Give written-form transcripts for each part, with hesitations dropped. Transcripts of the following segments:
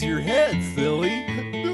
use your head, silly.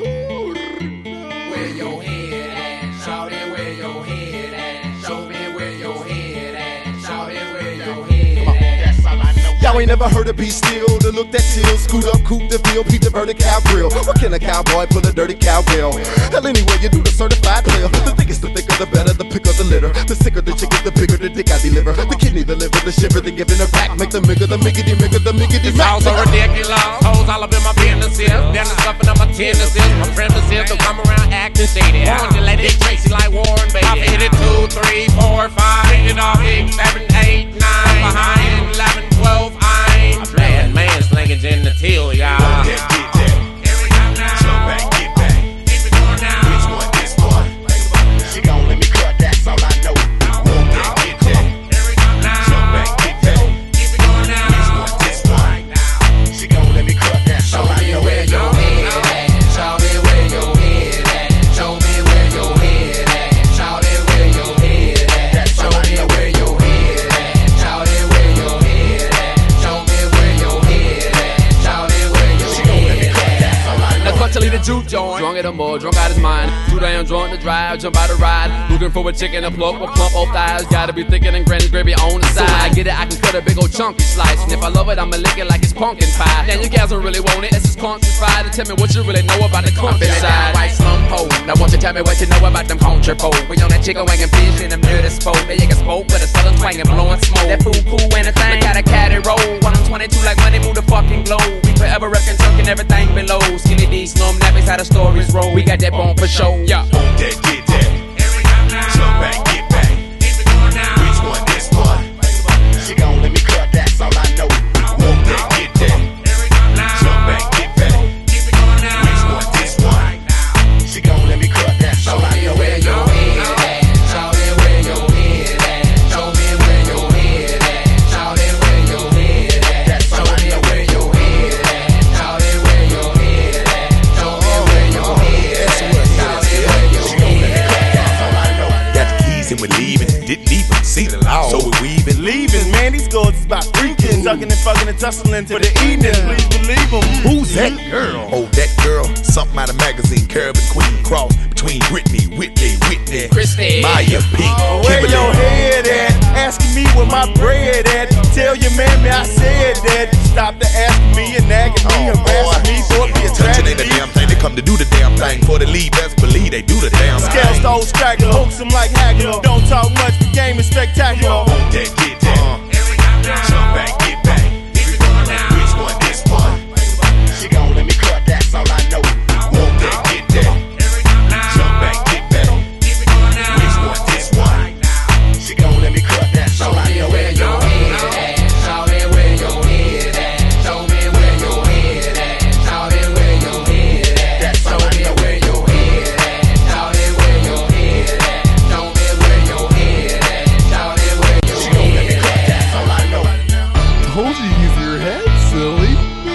Where your head at? Shawty, where your head at? Show me where your head at. Shawty, where your head at? That's all I know. Y'all ain't never heard of Be Still, the look that chill, scoot up, coupe the field, Pete the vertical grill. What can a cowboy pull a dirty cowgirl? Hell, anyway, you do the certified player. The thickest, the thicker, the better, the picker, the litter. The sicker the chicken, the bigger the dick I deliver. The kidney, the liver, the shiver, the giving her back. Make the migger, the miggity, the miggity. It's all so ridiculous. Hoes all up in my business here. Then the stuffing up my tendencies. My premises to come around acting shady. Warren to let Dick Tracy like Warren, baby. I've hit it 2, 3, 4, 5. Hit it off 6, 7, 8, 9. Behind 11, 12, I'm playing man slinging in the till, y'all. Get that. Every time now. Jump back, get back. Keep it going now. Which one, this one? She gon' let me cut, that's all I know. Want that, get that. Every time now. Jump back, get back. Keep it going now. Which one, this one? She gon' let me cut, that's all I know. Where your head at? Show me where your head at. Show me where your head at. Show me where your head at. Show me where your head at. Show me where your head at. Show me where your head at. Show me where your head at. That's all I know. Now cut to lead the juke joint. Drunk at the mud, drunk out his mind. Too damn drunk to drive, jump out a ride. Looking for a chicken to pluck with plump old thighs. Gotta be thicker than granny's gravy on the side. I get it, I can cut a big old chunky slice. And if I love it, I'ma lick it like it's pumpkin pie. Now you guys don't really want it, that's just country fried. And tell me what you really know about the countryside. White slum pole. Now won't you tell me what you know about them country folk? We on that chicken wagon fish in them dirty spoke. They ain't a spoke, but a southern twang and blowing smoke. That food cool and a thing. Got a caddy roll. 122 like money, move the fucking globe. We forever wrecking, tucking everything below. Skinny D, slum nappies, how the stories roll. We got that bone for show. Yeah. Want that, get that. Every time now. Jump back, get back. Keep it going now. Which one, this one? She gon' let me cut, that's all I know. Want that, get that. Every time now. Jump back, get back. Keep it going now. Which one, this one? She gon' let me cut, that's all I know. Where your head at? Show me where your head at. Show me where your head at. Show me where your head at. Show me where your head at. Show me where your head at. Show me where your head at. Show me where your head at. That's all I know. Got the keys and we're leaving. Didn't even see the law. So we're weaving. Leaving, man, these girls is about freaking, ducking and fucking and tussling for the evening. Please believe them. Who's that girl? Oh, that girl. Something out of magazine. Caribbean Queen. Cross between Britney, Whitney, Christy. Maya, Pink, Where Kimberly. your head at? Asking me where my bread at. Tell your mammy I said that. Stop to asking me and nagging me, harassing me for it be a Touching ain't a tragedy. damn thing. They come to do the damn thing. For the lead, best believe they do the damn Scale thing. stole straggler, hooks them like Hagler. Don't talk much, the game is spectacular. Want that, get that. Every time now. Jump back, get back. Keep it going now. Which one, this one? She gon' let me cut, that's all I know. Want that, get that. Every time now. Jump back, get back. Keep it going now. Which one, this one? She gon' let me cut, that's all I know. Where your head at? Show me where your head at. Show me where your head at. Show me where your head at. Show me where your head at. Show me where your head at. Show me where your head at. Show me where your head at. That's all I know. Told you to use your head, silly.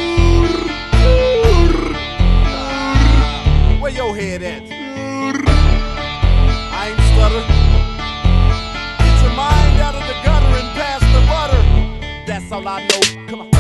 Where your head at? I ain't stutter. Get your mind out of the gutter and pass the butter. That's all I know. Come on.